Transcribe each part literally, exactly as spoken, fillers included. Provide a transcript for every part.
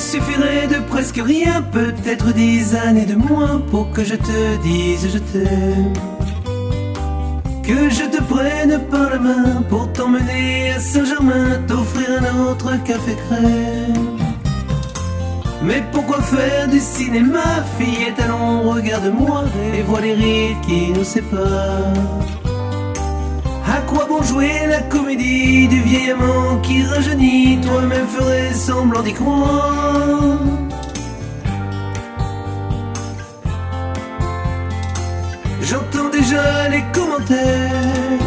suffirait de presque rien, peut-être dix années de moins, pour que je te dise je t'aime. Que je te prenne par la main pour t'emmener à Saint-Germain, t'offrir un autre café crème. Mais pourquoi faire du cinéma, fillette, allons, regarde-moi et vois les rides qui nous séparent. À quoi bon jouer la comédie du vieil amant qui rajeunit, toi-même ferais semblant d'y croire. J'entends déjà les commentaires.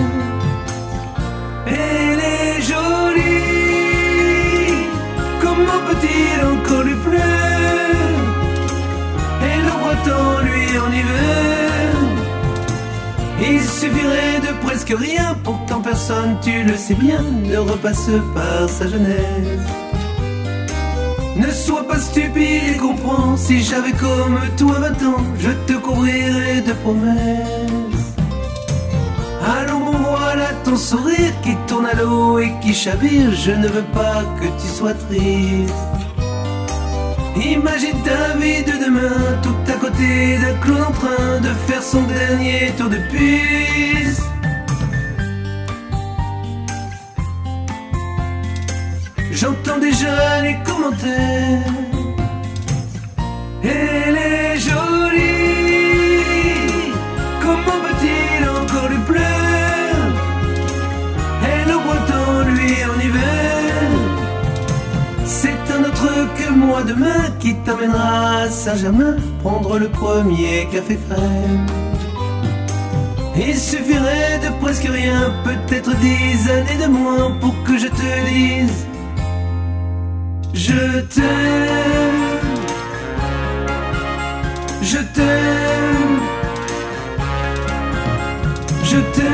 Elle est jolie, comment peut-il encore lui plaire? Et le breton lui en hiver. Il suffirait de presque rien, pourtant personne, tu le sais bien, ne repasse par sa jeunesse. Ne sois pas stupide et comprends, si j'avais comme toi vingt ans, je te couvrirais de promesses. Allons bon, voilà ton sourire qui tourne à l'eau et qui chavire, je ne veux pas que tu sois triste. Imagine ta vie de demain, tout à côté d'un clown en train de faire son dernier tour de piste. J'entends déjà les commentaires. Elle est jolie, comment peut-il encore lui plaire? Elle au breton, lui en hiver. C'est un autre que moi demain qui t'emmènera à Saint-Germain prendre le premier café crème. Il suffirait de presque rien, peut-être dix années de moins, pour que je te dise je t'aime, je t'aime, je t'aime.